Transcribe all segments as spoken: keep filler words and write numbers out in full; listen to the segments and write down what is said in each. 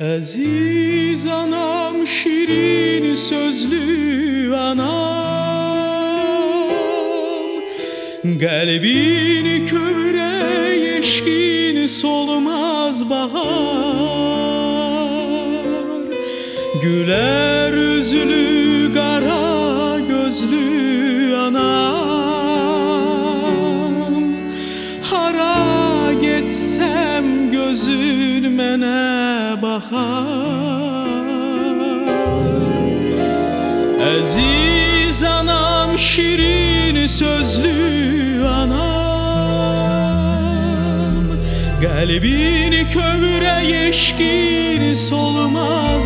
Əziz anam, şirin sözlü anam, qəlbini kövrək eşqin solmaz bahar. Gülər üzlü qara gözlü anam, hara getsəm gözün mənə baxar. Əziz anam, şirin sözlü anam, qəlbini kövrək eşqin solmaz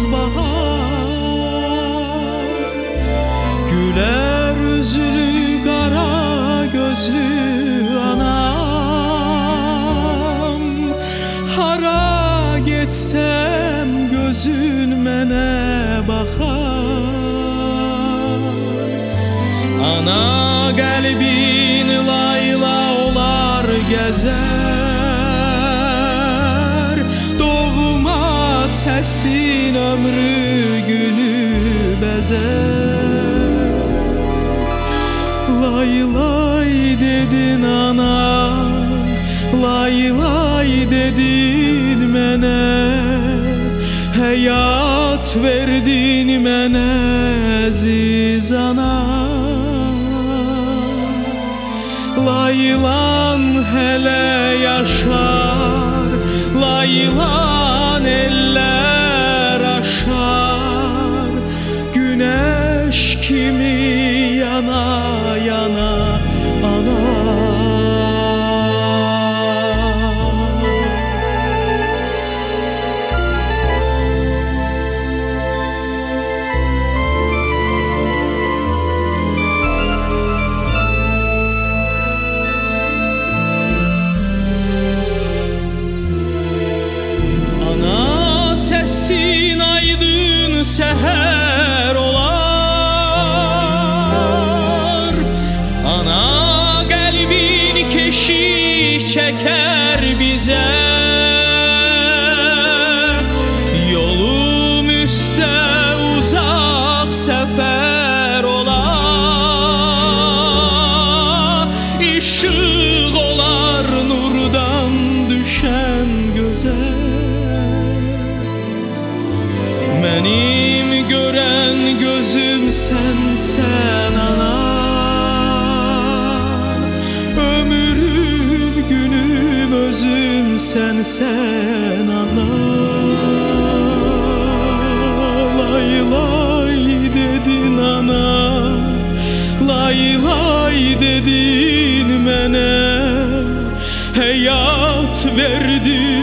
bahar. Gülər üzlü qara gözlü anam, hara getsəm gözün mənə baxar. Ana qəlbin layla olar gəzər, doğma səsin ömrü günü bəzər. Lay lay dedin ana, lay lay dedin mənə, həyat verdin mənə əziz ana. Laylan hələ yaşar, laylan eller aşar, güneş kimi yana yana ana. Səsin aydın səhər olar, ana qəlbin keşik çəkər bizə. Yolum üstə uzaq səfər olar, işıq olar nurdan düşən gözəl. Mənim görən gözüm sənsən ana, ömrüm günüm özüm sənsən ana. Lay lay dedin ana, lay lay dedin mənə, həyat verdin